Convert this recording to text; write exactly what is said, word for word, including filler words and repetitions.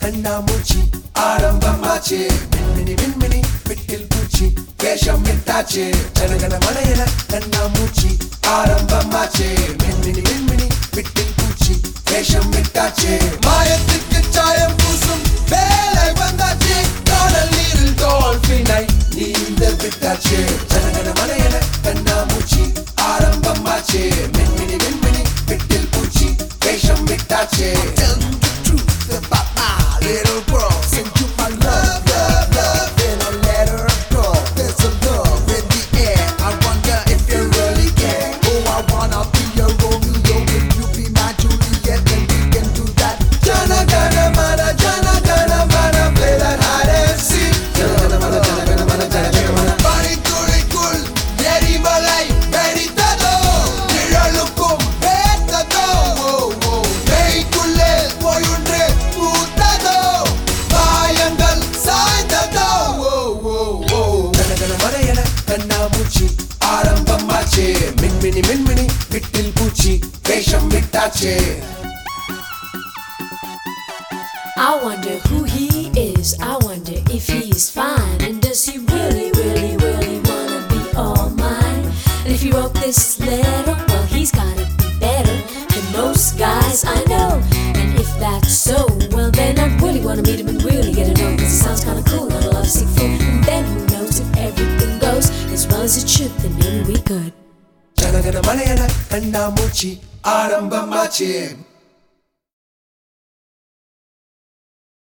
கண்ணாமூச்சி ஆரம்பமாச்சு. மின்மினி மின்மினி விட்டில் பூச்சி வேஷம் விட்டாச்சு. ஜனகன மனையன கண்ணாமூச்சி ஆரம்பமாச்சு. மின்மினி மின்மினி விட்டில் பூச்சி வேஷம் விட்டாச்சு. மாயத்துக்கு சாயம் பூசும் வேலை வந்தாச்சு. காதல் நீரில் டால்பினை நீந்த விட்டாச்சு. ஜனகன மனையன கண்ணாமூச்சி ஆரம்பமாச்சு. மின்மினி மின்மினி விட்டில் பூச்சி வேஷம் விட்டாச்சு. கண்ணாமூச்சி ஆரம்பமாச்சு. மின்மினி மின்மினி விட்டில் பூச்சி வேஷம் விட்டாச்சு. I wonder who he is, I wonder if he's fine, and does he really, really, really wanna be all mine? And if he wrote this letter, well he's gotta be better than most guys I know. And if that's so, well then I really wanna meet him and really get to know him, 'cause he sounds kinda cool, not a lovesick fool. And then who knows if everything goes as well as it should, then maybe we could. ஜனகன மனையன கண்ணாமூச்சி ஆரம்பமாச்சு.